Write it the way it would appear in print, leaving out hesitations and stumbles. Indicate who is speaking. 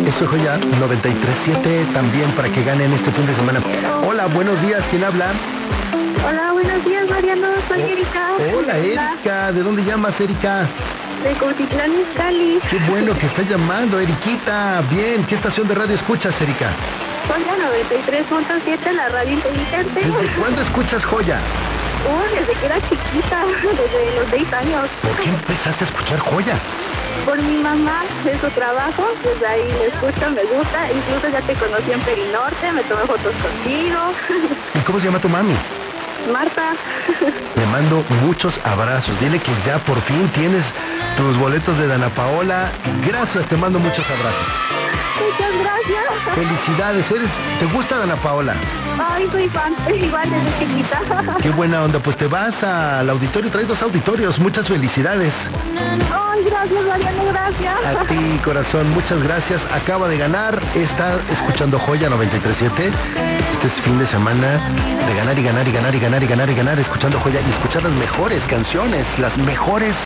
Speaker 1: Eso es Joya 93.7 también para que ganen este fin de semana. Hola, buenos días, ¿quién habla?
Speaker 2: Hola, buenos días, Mariano, soy Erika.
Speaker 1: Hola, Erika, ¿de dónde llamas, Erika?
Speaker 2: De Cuautitlán, Izcalli.
Speaker 1: Qué bueno que estás llamando, Eriquita. Bien, ¿qué estación de radio escuchas, Erika?
Speaker 2: Joya 93.7, la radio inteligente.
Speaker 1: ¿Desde cuándo escuchas Joya?
Speaker 2: Desde que era chiquita, desde los 6 años.
Speaker 1: ¿Por qué empezaste a escuchar Joya?
Speaker 2: Por mi mamá, de su trabajo, desde ahí me escucha, me gusta. Incluso ya te conocí en Perinorte, me tomé fotos contigo.
Speaker 1: ¿Y cómo se llama tu mami?
Speaker 2: Marta.
Speaker 1: Le mando muchos abrazos. Dile que ya por fin tienes tus boletos de Dana Paola. Gracias, te mando muchos abrazos.
Speaker 2: Muchas gracias.
Speaker 1: Felicidades, ¿te gusta Dana Paola?
Speaker 2: Ay, soy fan, igual desde chiquita.
Speaker 1: Qué buena onda, pues te vas al auditorio, traes 2 auditorios, muchas felicidades.
Speaker 2: Ay, gracias, Mariano, gracias.
Speaker 1: A ti, corazón, muchas gracias. Acaba de ganar, está escuchando Joya 93.7. Este es fin de semana de ganar y ganar y ganar y ganar y ganar y ganar, escuchando Joya y escuchar las mejores canciones, las mejores